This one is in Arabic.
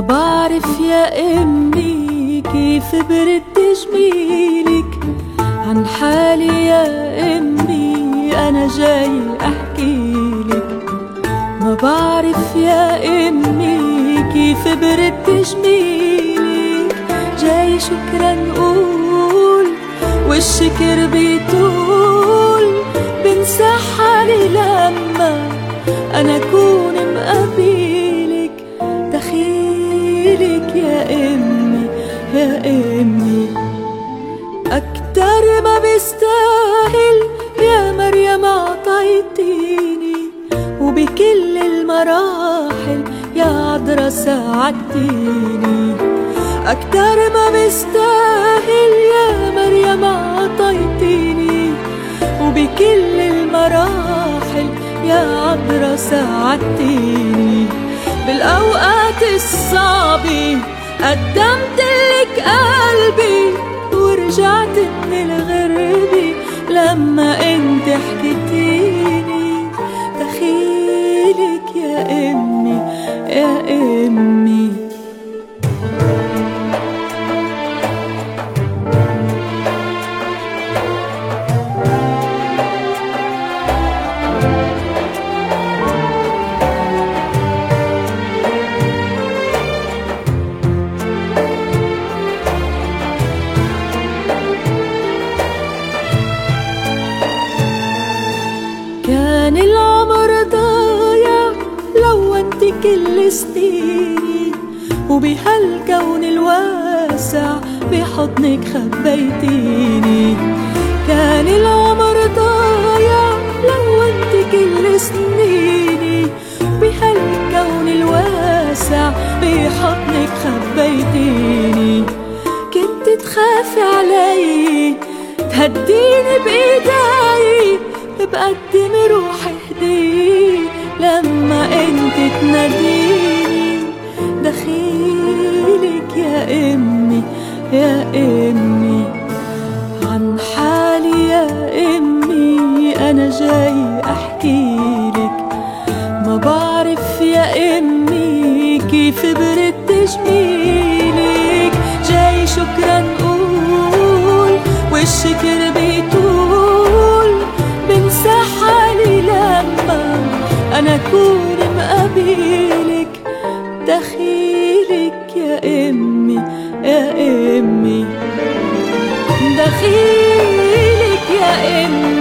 بعرف يا امي كيف برد جميلك عن حالي يا امي، انا جاي احكيلك. ما بعرف يا امي كيف برد جميلك، جاي شكرا نقول والشكر بيطول، بنسى حالي لما انا اكون مقابلك. دخيلك يا امي يا امي اكتر ما بيستاهل يا مريم عطيتيني، وبكل المراحل يا عذرا ساعدتيني. اكتر ما بيستاهل يا مريم عطيتيني، وبكل المراحل يا عذرا ساعدتيني. بالاوقات الصعبة قدمتلك قلبي، ورجعت من الغربة لما انت حكيتيني. دخيلك يا امي يا امي كان العمر ضايع لو انت كل سنيني، وبهالكون الواسع بحضنك خبيتيني. كان العمر ضايع لو انت كل سنيني، وبهالكون الواسع بحضنك خبيتيني. كنت تخافي علي تهديني بايدي، بقدم روحي هدية لما انت تناديني. دخيلك يا امي يا امي عن حالي يا امي، انا جاي احكيلك. ما بعرف يا امي كيف برد جميلك، جاي شكرا نقول والشكر بيطول، بنسى حالي لما انا اكون مقابلك. دخيلك يا امي يا امي دخيلك يا امي